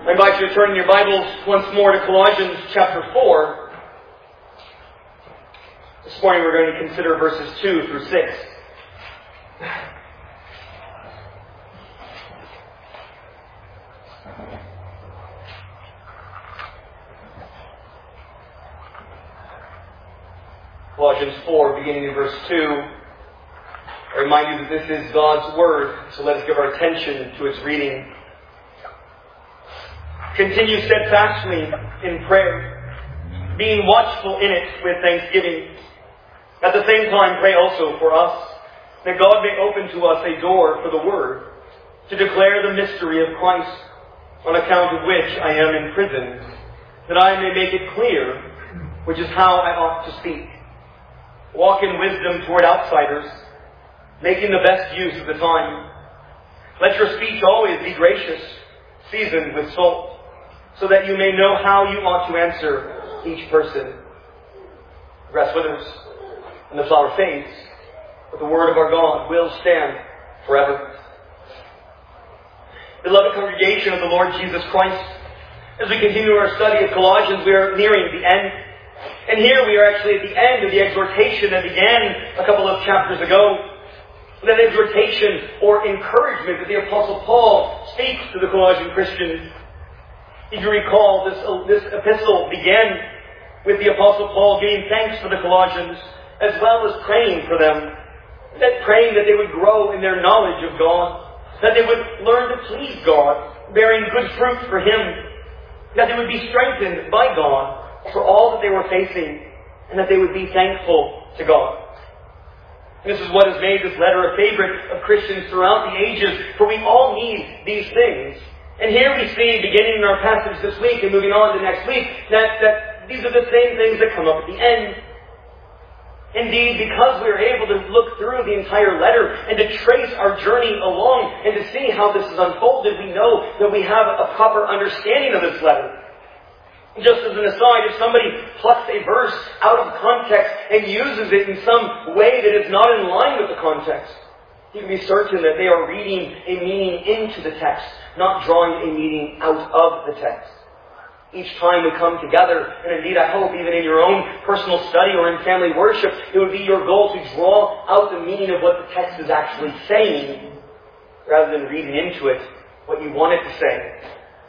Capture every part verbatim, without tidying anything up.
I invite you to turn your Bibles once more to Colossians chapter four. This morning we're going to consider verses two through six. Colossians four, beginning in verse two. I remind you that this is God's Word, so let us give our attention to its reading. Continue steadfastly in prayer, being watchful in it with thanksgiving. At the same time, pray also for us, that God may open to us a door for the Word, to declare the mystery of Christ, on account of which I am in prison, that I may make it clear, which is how I ought to speak. Walk in wisdom toward outsiders, making the best use of the time. Let your speech always be gracious, seasoned with salt, so that you may know how you ought to answer each person. The grass withers and the flower fades, but the word of our God will stand forever. Beloved congregation of the Lord Jesus Christ, as we continue our study of Colossians, we are nearing the end. And here we are actually at the end of the exhortation that began a couple of chapters ago. That exhortation or encouragement that the Apostle Paul speaks to the Colossian Christians. If you recall, this, this epistle began with the Apostle Paul giving thanks for the Colossians, as well as praying for them. That praying that they would grow in their knowledge of God, that they would learn to please God, bearing good fruit for Him, that they would be strengthened by God for all that they were facing, and that they would be thankful to God. This is what has made this letter a favorite of Christians throughout the ages, for we all need these things. And here we see, beginning in our passage this week and moving on to next week, that, that these are the same things that come up at the end. Indeed, because we are able to look through the entire letter and to trace our journey along and to see how this is unfolded, we know that we have a proper understanding of this letter. Just as an aside, if somebody plucks a verse out of context and uses it in some way that is not in line with the context, you can be certain that they are reading a meaning into the text, not drawing a meaning out of the text. Each time we come together, and indeed I hope even in your own personal study or in family worship, it would be your goal to draw out the meaning of what the text is actually saying, rather than reading into it what you want it to say.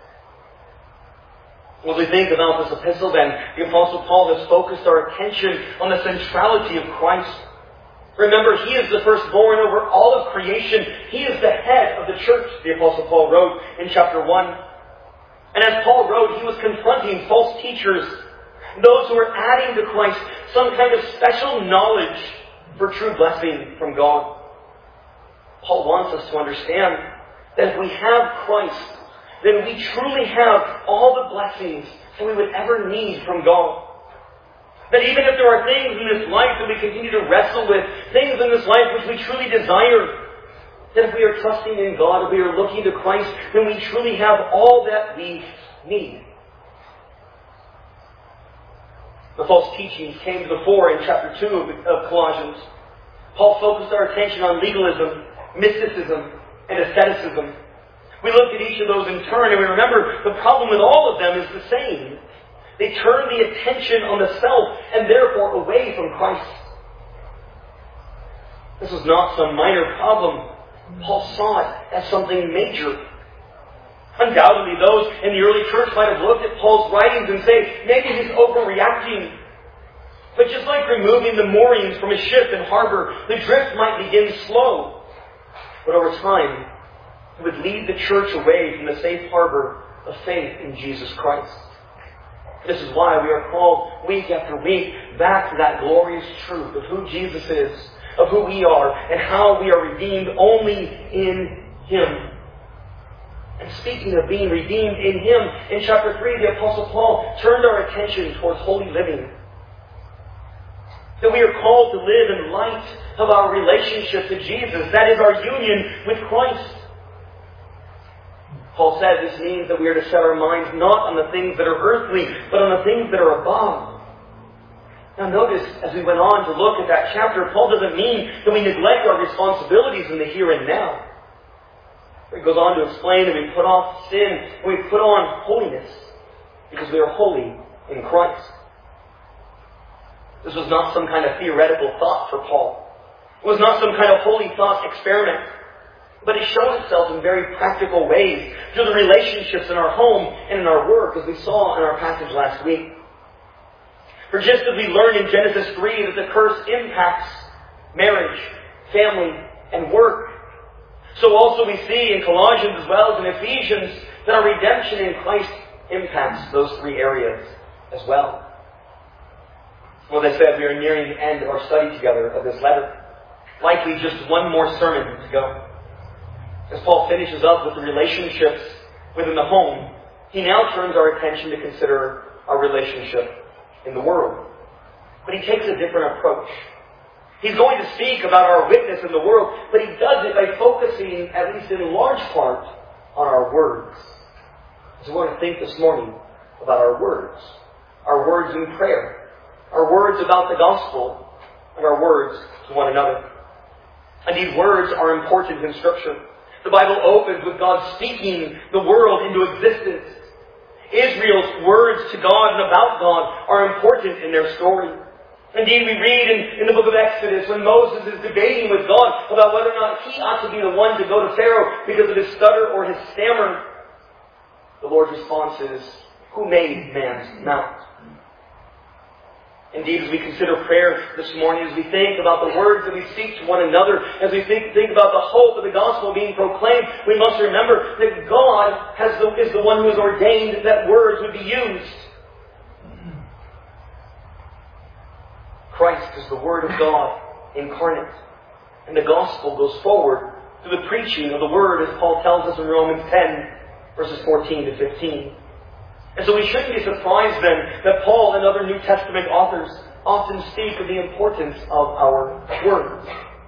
As we think about this epistle then, the Apostle Paul has focused our attention on the centrality of Christ. Remember, He is the firstborn over all of creation. He is the head of the church, the Apostle Paul wrote in chapter one. And as Paul wrote, he was confronting false teachers, those who were adding to Christ some kind of special knowledge for true blessing from God. Paul wants us to understand that if we have Christ, then we truly have all the blessings that we would ever need from God. That even if there are things in this life that we continue to wrestle with, things in this life which we truly desire, that if we are trusting in God, if we are looking to Christ, then we truly have all that we need. The false teachings came to the fore in chapter two of Colossians. Paul focused our attention on legalism, mysticism, and asceticism. We looked at each of those in turn, and we remember the problem with all of them is the same. They turn the attention on the self and therefore away from Christ. This was not some minor problem. Paul saw it as something major. Undoubtedly, those in the early church might have looked at Paul's writings and say, maybe he's overreacting. But just like removing the moorings from a ship in harbor, the drift might begin slow. But over time, it would lead the church away from the safe harbor of faith in Jesus Christ. This is why we are called week after week back to that glorious truth of who Jesus is, of who we are, and how we are redeemed only in Him. And speaking of being redeemed in Him, in chapter three, the Apostle Paul turned our attention towards holy living. That we are called to live in light of our relationship to Jesus. That is our union with Christ. Paul said this means that we are to set our minds not on the things that are earthly, but on the things that are above. Now notice, as we went on to look at that chapter, Paul doesn't mean that we neglect our responsibilities in the here and now. He goes on to explain that we put off sin and we put on holiness because we are holy in Christ. This was not some kind of theoretical thought for Paul. It was not some kind of holy thought experiment. But it shows itself in very practical ways through the relationships in our home and in our work, as we saw in our passage last week. For just as we learned in Genesis three that the curse impacts marriage, family, and work, so also we see in Colossians as well as in Ephesians that our redemption in Christ impacts those three areas as well. Well, as I said, we are nearing the end of our study together of this letter. Likely just one more sermon to go. As Paul finishes up with the relationships within the home, he now turns our attention to consider our relationship in the world. But he takes a different approach. He's going to speak about our witness in the world, but he does it by focusing, at least in large part, on our words. So we want to think this morning about our words. Our words in prayer. Our words about the gospel. And our words to one another. Indeed, words are important in Scripture. The Bible opens with God speaking the world into existence. Israel's words to God and about God are important in their story. Indeed, we read in, in the book of Exodus when Moses is debating with God about whether or not he ought to be the one to go to Pharaoh because of his stutter or his stammer. The Lord's response is, who made man's mouth? Indeed, as we consider prayer this morning, as we think about the words that we speak to one another, as we think, think about the hope of the gospel being proclaimed, we must remember that God has the, is the one who has ordained that words would be used. Christ is the Word of God incarnate. And the gospel goes forward through the preaching of the Word, as Paul tells us in Romans ten, verses fourteen to fifteen. And so we shouldn't be surprised then that Paul and other New Testament authors often speak of the importance of our words.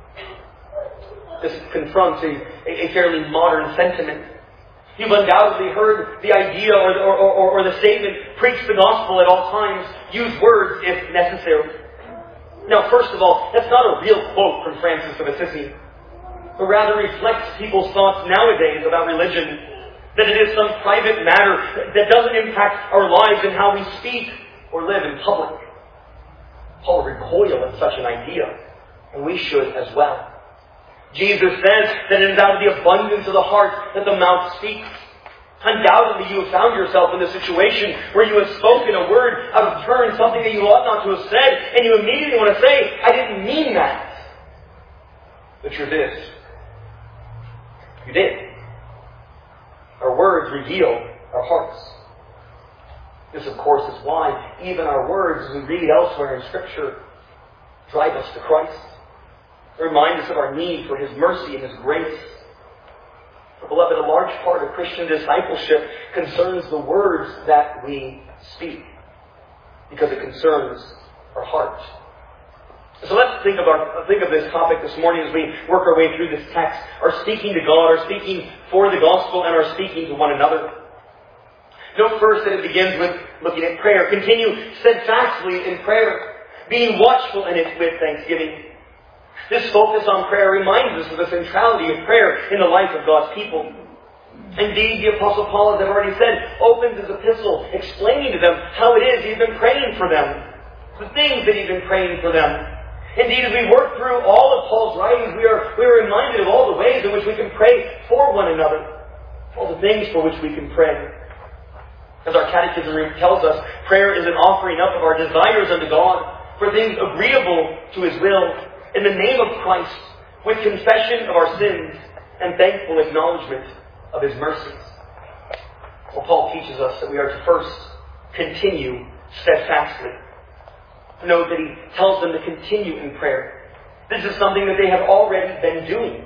This confronts a, a fairly modern sentiment. You've undoubtedly heard the idea or, or, or, or the statement, preach the gospel at all times, use words if necessary. Now, first of all, that's not a real quote from Francis of Assisi, but rather reflects people's thoughts nowadays about religion. That it is some private matter that doesn't impact our lives and how we speak or live in public. Paul recoiled at such an idea, and we should as well. Jesus says that it is out of the abundance of the heart that the mouth speaks. Undoubtedly you have found yourself in a situation where you have spoken a word out of turn, something that you ought not to have said, and you immediately want to say, I didn't mean that. The truth is, you did. Our words reveal our hearts. This, of course, is why even our words, as we read elsewhere in Scripture, drive us to Christ. They remind us of our need for His mercy and His grace. But, beloved, a large part of Christian discipleship concerns the words that we speak, because it concerns our heart. So let's think of our think of this topic this morning as we work our way through this text. Our speaking to God, our speaking for the gospel, and our speaking to one another. Note first that it begins with looking at prayer. Continue steadfastly in prayer, being watchful in it with thanksgiving. This focus on prayer reminds us of the centrality of prayer in the life of God's people. Indeed, the Apostle Paul, as I've already said, opens his epistle explaining to them how it is he's been praying for them, the things that he's been praying for them. Indeed, as we work through all of Paul's writings, we are, we are reminded of all the ways in which we can pray for one another. All the things for which we can pray. As our catechism tells us, prayer is an offering up of our desires unto God for things agreeable to His will, in the name of Christ, with confession of our sins and thankful acknowledgement of His mercies. Well, Paul teaches us that we are to first continue steadfastly. Note that he tells them to continue in prayer. This is something that they have already been doing.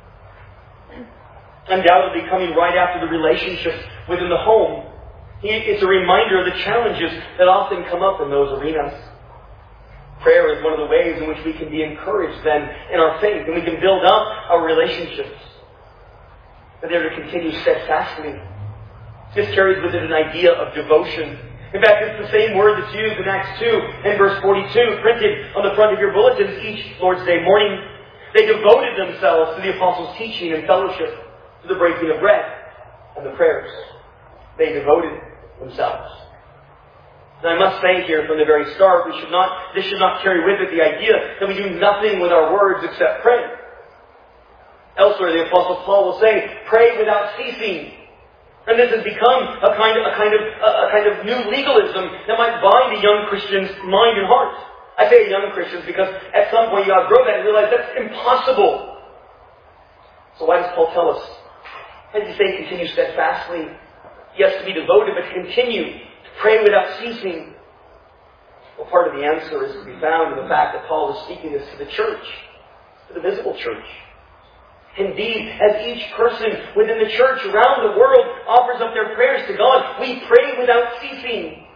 Undoubtedly coming right after the relationships within the home, it's a reminder of the challenges that often come up in those arenas. Prayer is one of the ways in which we can be encouraged then in our faith, and we can build up our relationships. But they're to continue steadfastly. This carries with it an idea of devotion. In fact, it's the same word that's used in Acts two and verse forty-two, printed on the front of your bulletins each Lord's Day morning. They devoted themselves to the apostles' teaching and fellowship, to to the breaking of bread and the prayers. They devoted themselves. And I must say here from the very start, we should not, this should not carry with it the idea that we do nothing with our words except pray. Elsewhere, the Apostle Paul will say, pray without ceasing. And this has become a kind of, a kind of, a kind of new legalism that might bind a young Christian's mind and heart. I say young Christians because at some point you outgrow that and realize that's impossible. So why does Paul tell us? Why does he say continue steadfastly? Yes, to be devoted, but to continue to pray without ceasing. Well, part of the answer is to be found in the fact that Paul is speaking this to the church, to the visible church. Indeed, as each person within the church around the world offers up their prayers to God, we pray without ceasing.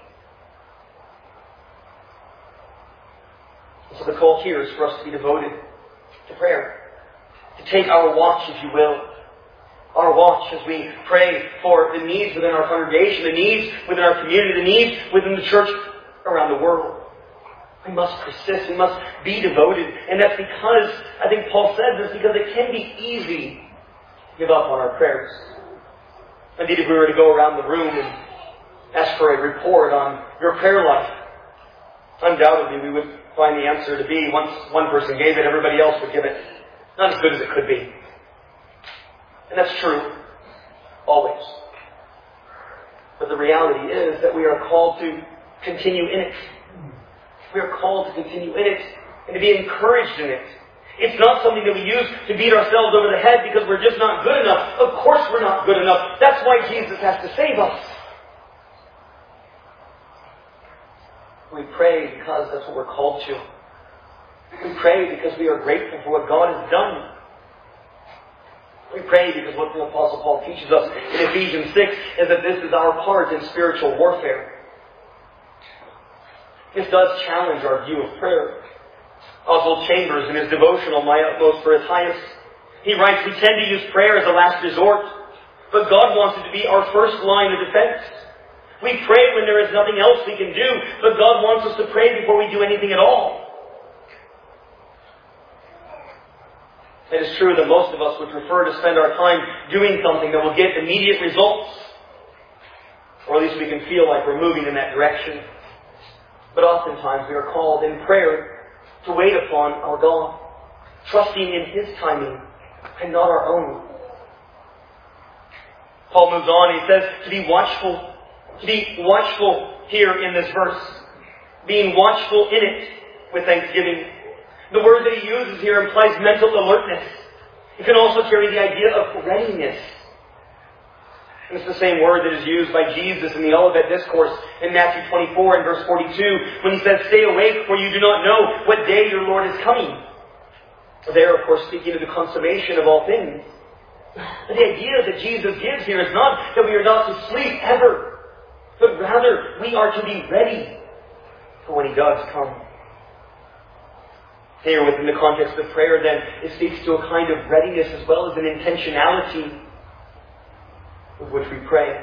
So the call here is for us to be devoted to prayer. To take our watch, if you will. Our watch as we pray for the needs within our congregation, the needs within our community, the needs within the church around the world. We must persist. We must be devoted. And that's because, I think Paul says this, because it can be easy to give up on our prayers. Indeed, if we were to go around the room and ask for a report on your prayer life, undoubtedly we would find the answer to be, once one person gave it, everybody else would give it. Not as good as it could be. And that's true. Always. But the reality is that we are called to continue in it. We are called to continue in it and to be encouraged in it. It's not something that we use to beat ourselves over the head because we're just not good enough. Of course we're not good enough. That's why Jesus has to save us. We pray because that's what we're called to. We pray because we are grateful for what God has done. We pray because what the Apostle Paul teaches us in Ephesians six is that this is our part in spiritual warfare. This does challenge our view of prayer. Oswald Chambers, in his devotional, My Utmost for His Highest, he writes, we tend to use prayer as a last resort, but God wants it to be our first line of defense. We pray when there is nothing else we can do, but God wants us to pray before we do anything at all. It is true that most of us would prefer to spend our time doing something that will get immediate results, or at least we can feel like we're moving in that direction. But oftentimes we are called in prayer to wait upon our God, trusting in His timing and not our own. Paul moves on, he says to be watchful. To be watchful here in this verse. Being watchful in it with thanksgiving. The word that he uses here implies mental alertness. It can also carry the idea of readiness. And it's the same word that is used by Jesus in the Olivet Discourse in Matthew twenty-four and verse forty-two when He says, stay awake, for you do not know what day your Lord is coming. There, of course, speaking of the consummation of all things. But the idea that Jesus gives here is not that we are not to sleep ever, but rather we are to be ready for when He does come. Here, within the context of prayer, then, it speaks to a kind of readiness as well as an intentionality with which we pray.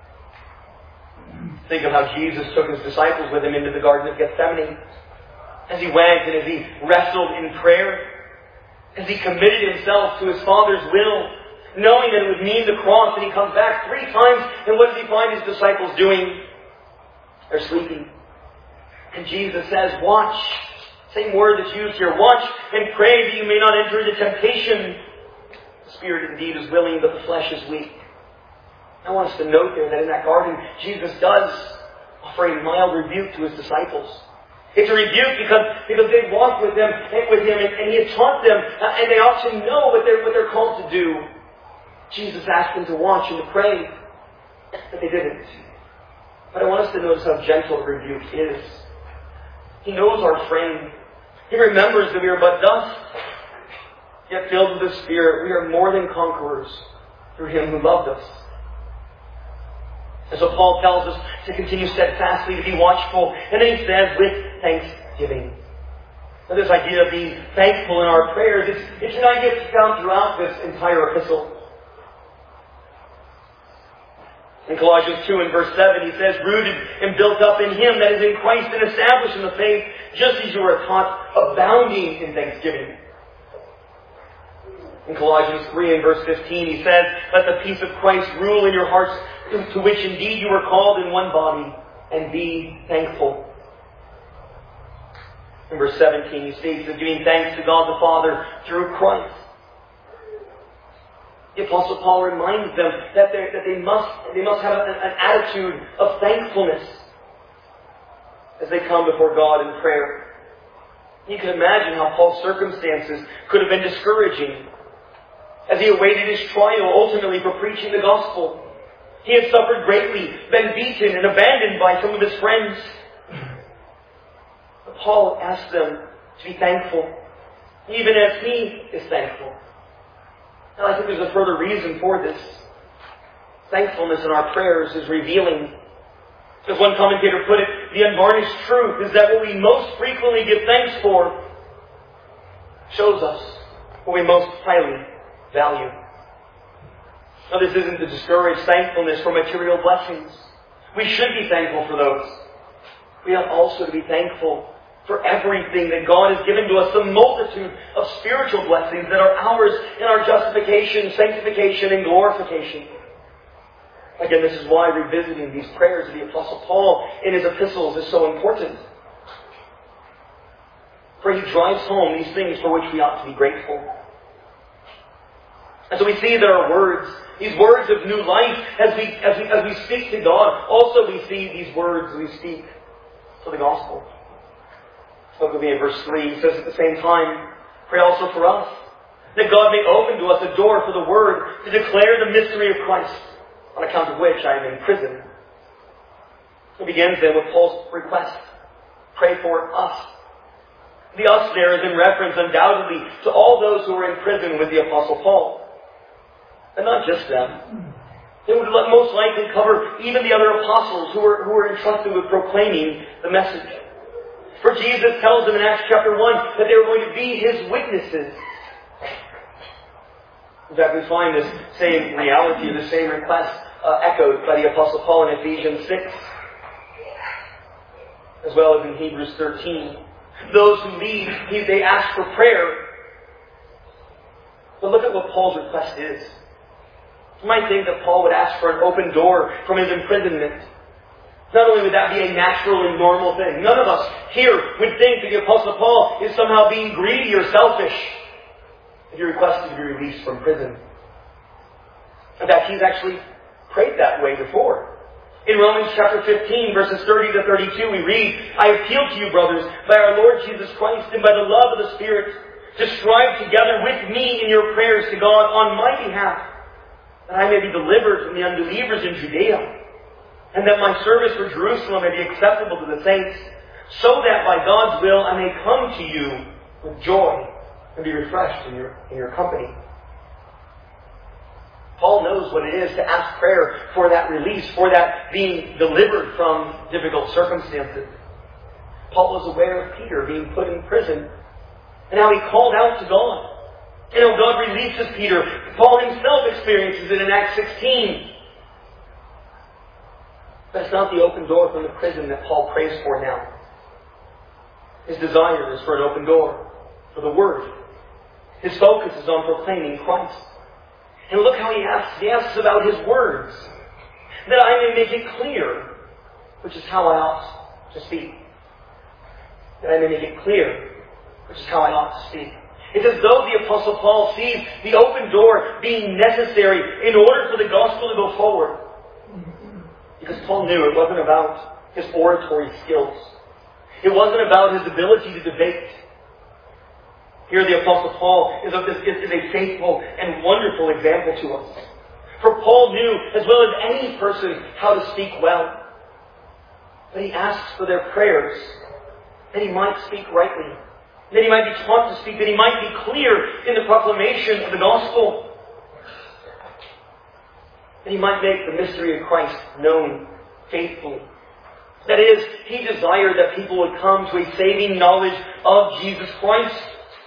Think of how Jesus took His disciples with Him into the Garden of Gethsemane. As He went and as He wrestled in prayer, as He committed Himself to His Father's will, knowing that it would mean the cross, and He comes back three times, and what does He find His disciples doing? They're sleeping. And Jesus says, watch. Same word that's used here. Watch and pray that you may not enter into temptation. The spirit indeed is willing, but the flesh is weak. I want us to note there that in that garden, Jesus does offer a mild rebuke to His disciples. It's a rebuke because, because they walked with Him, with him and, and He had taught them, uh, and they ought to know what they're, what they're called to do. Jesus asked them to watch and to pray, but they didn't. But I want us to notice how gentle the rebuke is. He knows our frame. He remembers that we are but dust. Yet filled with the Spirit, we are more than conquerors through Him who loved us. And so Paul tells us to continue steadfastly, to be watchful. And then he says, with thanksgiving. Now this idea of being thankful in our prayers, it's, it's an idea that's found throughout this entire epistle. In Colossians two and verse seven, he says, rooted and built up in Him, that is in Christ, and established in the faith, just as you are taught, abounding in thanksgiving. In Colossians three and verse fifteen, he says, "Let the peace of Christ rule in your hearts, to which indeed you were called in one body, and be thankful." In verse seventeen, he speaks of giving thanks to God the Father through Christ. The Apostle Paul reminds them that, that they must they must have an, an attitude of thankfulness as they come before God in prayer. You can imagine how Paul's circumstances could have been discouraging as he awaited his trial ultimately for preaching the gospel. He had suffered greatly, been beaten and abandoned by some of his friends. But Paul asked them to be thankful, even as he is thankful. And I think there's a further reason for this. Thankfulness in our prayers is revealing. As one commentator put it, the unvarnished truth is that what we most frequently give thanks for shows us what we most highly value. Now, this isn't to discourage thankfulness for material blessings. We should be thankful for those. We have also to be thankful for everything that God has given to us, the multitude of spiritual blessings that are ours in our justification, sanctification, and glorification. Again, this is why revisiting these prayers of the Apostle Paul in his epistles is so important. For he drives home these things for which we ought to be grateful. And so we see there are words, these words of new life as we, as we, as we speak to God. Also we see these words we speak for the gospel. Look with me in verse three. He says at the same time, pray also for us, that God may open to us a door for the word to declare the mystery of Christ, on account of which I am in prison. It begins then with Paul's request. Pray for us. The us there is in reference undoubtedly to all those who were in prison with the Apostle Paul. And not just them. It would most likely cover even the other apostles who were, who were entrusted with proclaiming the message. For Jesus tells them in Acts chapter one that they were going to be His witnesses. In fact, we find this same reality, the same request uh, echoed by the Apostle Paul in Ephesians six, as well as in Hebrews thirteen. Those who lead, they ask for prayer. But look at what Paul's request is. You might think that Paul would ask for an open door from his imprisonment. Not only would that be a natural and normal thing, none of us here would think that the Apostle Paul is somehow being greedy or selfish if he requested to be released from prison. In fact, he's actually prayed that way before. In Romans chapter fifteen, verses thirty to thirty-two, we read, I appeal to you, brothers, by our Lord Jesus Christ and by the love of the Spirit, to strive together with me in your prayers to God on my behalf, that I may be delivered from the unbelievers in Judea, and that my service for Jerusalem may be acceptable to the saints, so that by God's will I may come to you with joy and be refreshed in your, in your company. Paul knows what it is to ask prayer for that release, for that being delivered from difficult circumstances. Paul was aware of Peter being put in prison, and how he called out to God. And how God releases Peter. Paul himself experiences it in Acts sixteen. But it's not the open door from the prison that Paul prays for now. His desire is for an open door, for the Word. His focus is on proclaiming Christ. And look how he asks. He asks about His words, that I may make it clear, which is how I ought to speak. That I may make it clear, which is how I ought to speak. It's as though the Apostle Paul sees the open door being necessary in order for the gospel to go forward. Because Paul knew it wasn't about his oratory skills. It wasn't about his ability to debate. Here the Apostle Paul is, a, is a faithful and wonderful example to us. For Paul knew, as well as any person, how to speak well. But he asks for their prayers, that he might speak rightly, that he might be taught to speak, that he might be clear in the proclamation of the gospel, that he might make the mystery of Christ known faithfully. That is, he desired that people would come to a saving knowledge of Jesus Christ.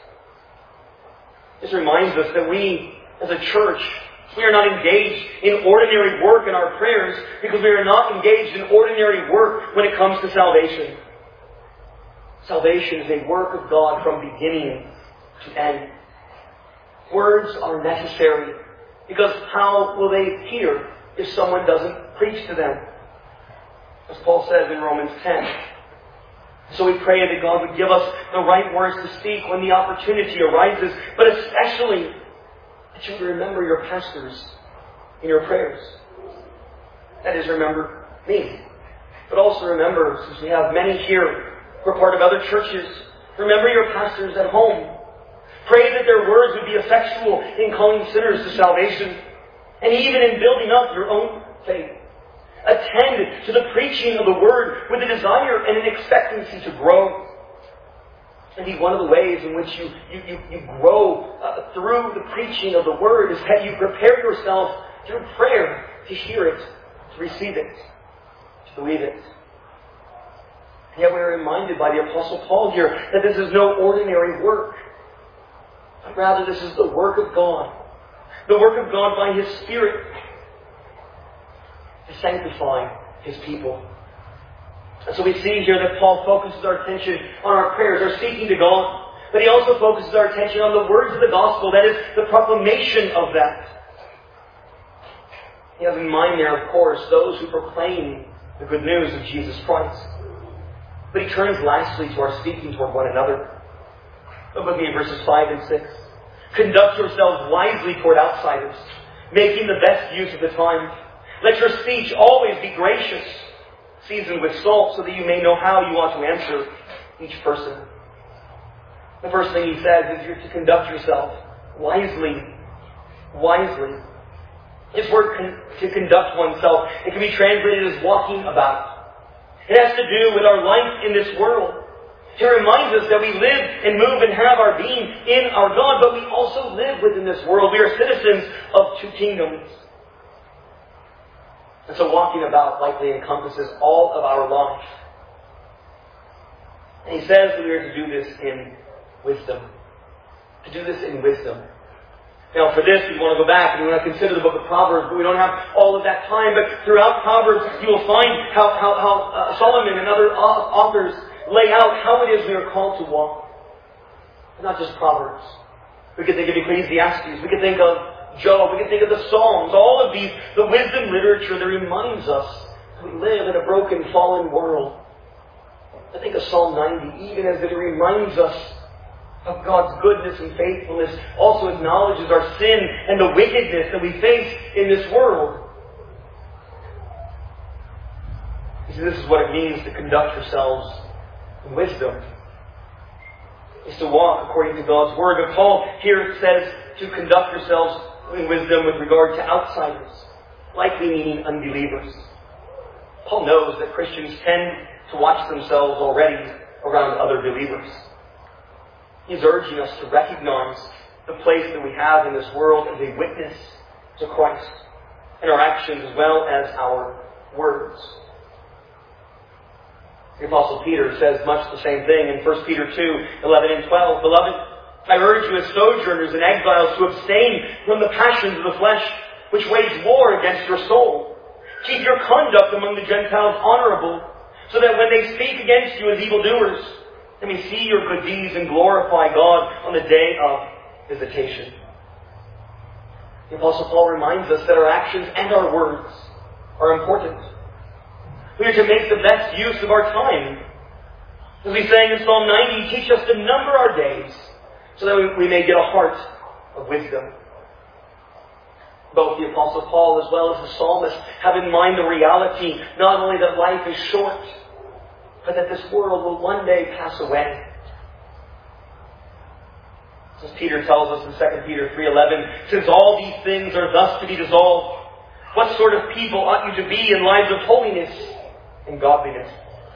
This reminds us that we, as a church, we are not engaged in ordinary work in our prayers because we are not engaged in ordinary work when it comes to salvation. Salvation is a work of God from beginning to end. Words are necessary, because how will they hear if someone doesn't preach to them? As Paul says in Romans ten. So we pray that God would give us the right words to speak when the opportunity arises, but especially that you would remember your pastors in your prayers. That is, remember me. But also remember, since we have many here who are part of other churches, remember your pastors at home. Pray that their words would be effectual in calling sinners to salvation, and even in building up your own faith. Attend to the preaching of the Word with a desire and an expectancy to grow. Indeed, one of the ways in which you, you, you, you grow uh, through the preaching of the Word is that you prepare yourself through prayer to hear it, to receive it, to believe it. And yet we are reminded by the Apostle Paul here that this is no ordinary work, but rather this is the work of God. The work of God by His Spirit to sanctify His people. And so we see here that Paul focuses our attention on our prayers, our seeking to God. But he also focuses our attention on the words of the gospel, that is, the proclamation of that. He has in mind there, of course, those who proclaim the good news of Jesus Christ. But he turns lastly to our speaking toward one another. Look with me at verses five and six. Conduct yourselves wisely toward outsiders, making the best use of the time. Let your speech always be gracious, seasoned with salt, so that you may know how you ought to answer each person. The first thing he says is you're to conduct yourself wisely. Wisely. This word con- to conduct oneself, it can be translated as walking about. It has to do with our life in this world. It reminds us that we live and move and have our being in our God, but we also live within this world. We are citizens of two kingdoms. And so walking about likely encompasses all of our life. And he says that we are to do this in wisdom. To do this in wisdom. Now for this we want to go back and we want to consider the book of Proverbs, but we don't have all of that time. But throughout Proverbs you will find how, how, how uh, Solomon and other authors lay out how it is we are called to walk. But not just Proverbs. We could think of Ecclesiastes. We could think of Job, we can think of the Psalms, all of these, the wisdom literature that reminds us that we live in a broken, fallen world. I think of Psalm ninety, even as it reminds us of God's goodness and faithfulness, also acknowledges our sin and the wickedness that we face in this world. You see, this is what it means to conduct yourselves in wisdom. Is to walk according to God's Word. But Paul here says to conduct yourselves in wisdom with regard to outsiders, likely meaning unbelievers. Paul knows that Christians tend to watch themselves already around other believers. He's urging us to recognize the place that we have in this world as a witness to Christ, in our actions as well as our words. The Apostle Peter says much the same thing in First Peter two, eleven and twelve. Beloved, I urge you as sojourners and exiles to abstain from the passions of the flesh, which wage war against your soul. Keep your conduct among the Gentiles honorable, so that when they speak against you as evildoers, they may see your good deeds and glorify God on the day of visitation. The Apostle Paul reminds us that our actions and our words are important. We are to make the best use of our time. As we sang in Psalm ninety, teach us to number our days, so that we may get a heart of wisdom. Both the Apostle Paul as well as the psalmist have in mind the reality not only that life is short, but that this world will one day pass away. As Peter tells us in Second Peter three eleven, since all these things are thus to be dissolved, what sort of people ought you to be in lives of holiness and godliness?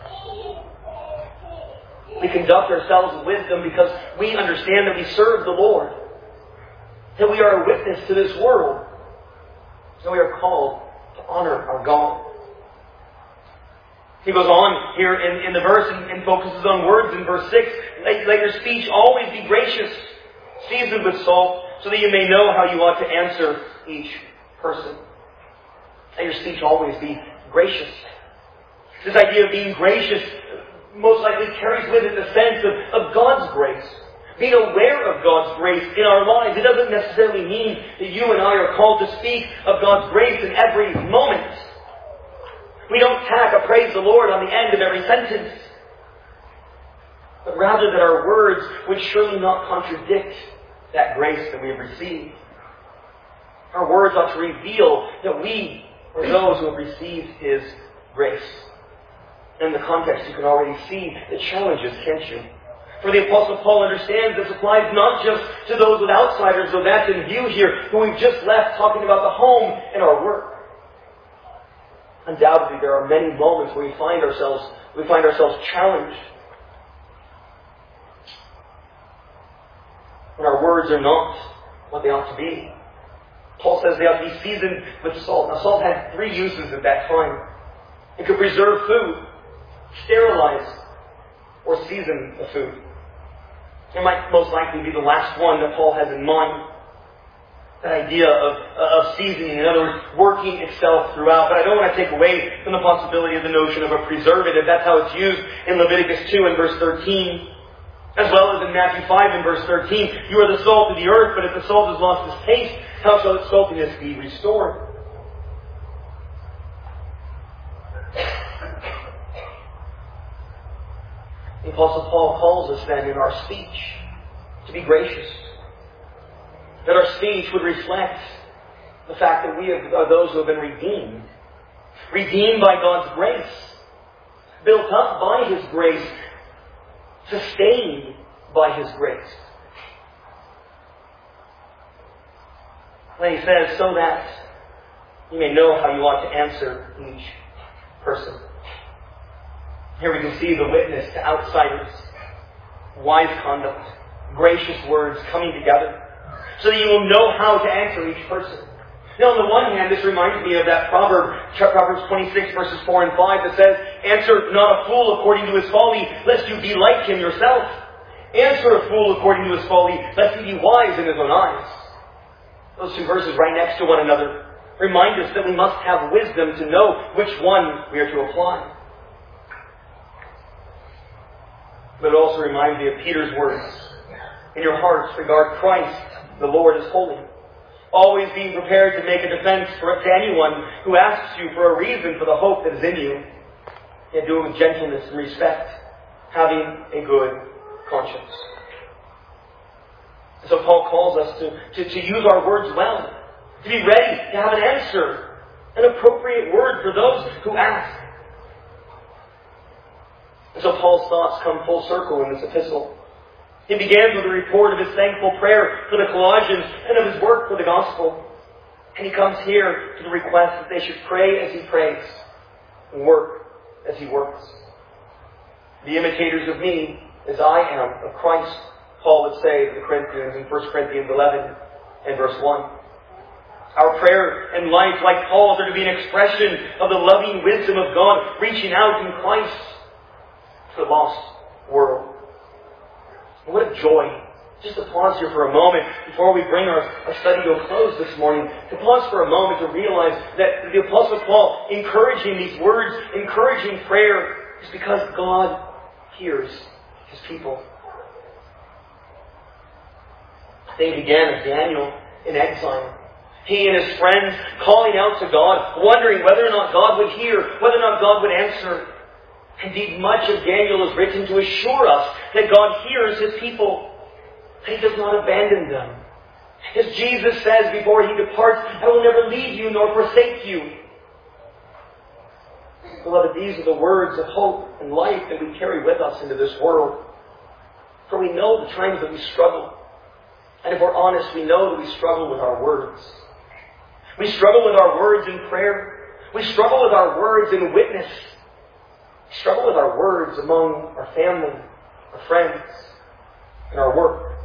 We conduct ourselves with wisdom because we understand that we serve the Lord, that we are a witness to this world, that we are called to honor our God. He goes on here in, in the verse and, and focuses on words in verse six. Let, let your speech always be gracious, seasoned with salt, so that you may know how you ought to answer each person. Let your speech always be gracious. This idea of being gracious most likely carries with it the sense of, of God's grace. being aware of God's grace in our lives. It doesn't necessarily mean that you and I are called to speak of God's grace in every moment. We don't tack a praise the Lord on the end of every sentence. But rather that our words would surely not contradict that grace that we have received. Our words ought to reveal that we are those who have received His grace. In the context, you can already see the challenges, can't you? For the Apostle Paul understands this applies not just to those with outsiders, though that's in view here, who we've just left talking about the home and our work. Undoubtedly, there are many moments where we find ourselves, we find ourselves challenged. When our words are not what they ought to be. Paul says they ought to be seasoned with salt. Now, salt had three uses at that time. It could preserve food, sterilize, or season the food. It might most likely be the last one that Paul has in mind. That idea of, uh, of seasoning, in other words, working itself throughout. But I don't want to take away from the possibility of the notion of a preservative. That's how it's used in Leviticus two and verse thirteen. As well as in Matthew five and verse thirteen. You are the salt of the earth, but if the salt has lost its taste, how shall its saltiness be restored? The Apostle Paul calls us then in our speech to be gracious. That our speech would reflect the fact that we are those who have been redeemed. Redeemed by God's grace. Built up by His grace. Sustained by His grace. When he says, so that you may know how you ought to answer each person. Here we can see the witness to outsiders, wise conduct, gracious words coming together, so that you will know how to answer each person. Now, on the one hand, this reminds me of that proverb, Proverbs twenty-six, verses four and five, that says, answer not a fool according to his folly, lest you be like him yourself. Answer a fool according to his folly, lest he be wise in his own eyes. Those two verses right next to one another remind us that we must have wisdom to know which one we are to apply. But it also reminds me of Peter's words. In your hearts regard Christ, the Lord is holy. Always being prepared to make a defense for, to anyone who asks you for a reason for the hope that is in you. Yet do it with gentleness and respect, having a good conscience. So Paul calls us to, to, to use our words well. To be ready to have an answer. An appropriate word for those who ask. And so Paul's thoughts come full circle in this epistle. He begins with a report of his thankful prayer for the Colossians and of his work for the gospel. And he comes here to the request that they should pray as he prays and work as he works. Be imitators of me as I am of Christ, Paul would say to the Corinthians in First Corinthians eleven and verse one. Our prayer and life, like Paul's, are to be an expression of the loving wisdom of God reaching out in Christ to the lost world. What a joy. Just to pause here for a moment before we bring our, our study to a close this morning. To pause for a moment to realize that the Apostle Paul encouraging these words, encouraging prayer, is because God hears His people. Think again of Daniel in exile. He and his friends calling out to God, wondering whether or not God would hear, whether or not God would answer. Indeed, much of Daniel is written to assure us that God hears His people, that He does not abandon them. As Jesus says before He departs, I will never leave you nor forsake you. Beloved, these are the words of hope and life that we carry with us into this world. For we know the times that we struggle. And if we're honest, we know that we struggle with our words. We struggle with our words in prayer. We struggle with our words in witness. Struggle with our words among our family, our friends, and our work.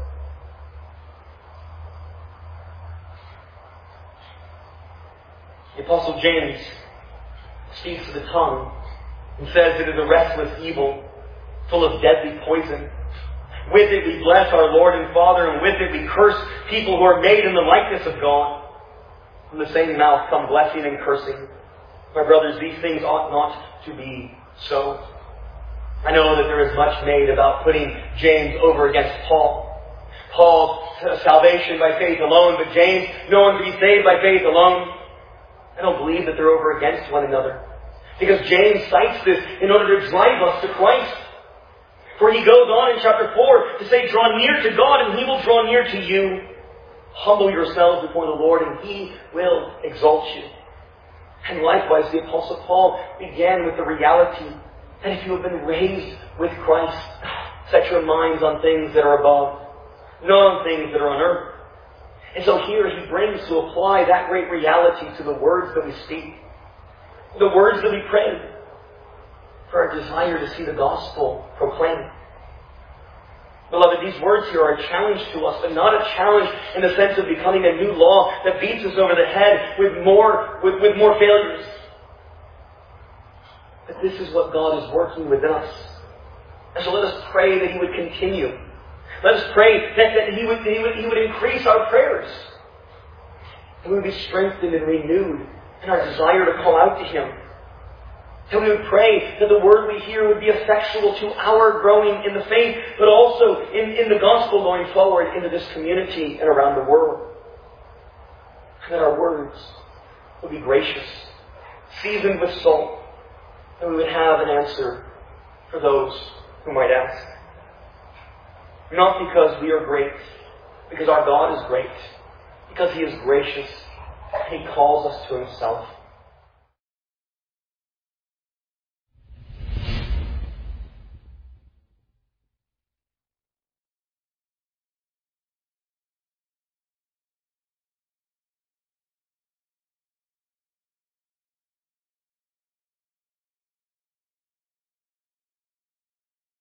The Apostle James speaks of the tongue and says it is a restless evil, full of deadly poison. With it we bless our Lord and Father, and with it we curse people who are made in the likeness of God. From the same mouth come blessing and cursing. My brothers, these things ought not to be so. I know that there is much made about putting James over against Paul. Paul, salvation by faith alone, but James, no one can be saved by faith alone. I don't believe that they're over against one another. Because James cites this in order to drive us to Christ. For he goes on in chapter four to say, draw near to God and He will draw near to you. Humble yourselves before the Lord and He will exalt you. And likewise, the Apostle Paul began with the reality that if you have been raised with Christ, set your minds on things that are above, not on things that are on earth. And so here he brings to apply that great reality to the words that we speak, the words that we pray, for our desire to see the gospel proclaimed. Beloved, these words here are a challenge to us, but not a challenge in the sense of becoming a new law that beats us over the head with more, with, with more failures. But this is what God is working within us. And so let us pray that He would continue. Let us pray that, that he, would, he, would, he would increase our prayers. That we would be strengthened and renewed in our desire to call out to Him. That we would pray that the word we hear would be effectual to our growing in the faith, but also in, in the gospel going forward into this community and around the world. And that our words would be gracious, seasoned with salt, and we would have an answer for those who might ask. Not because we are great, because our God is great, because He is gracious, and He calls us to Himself.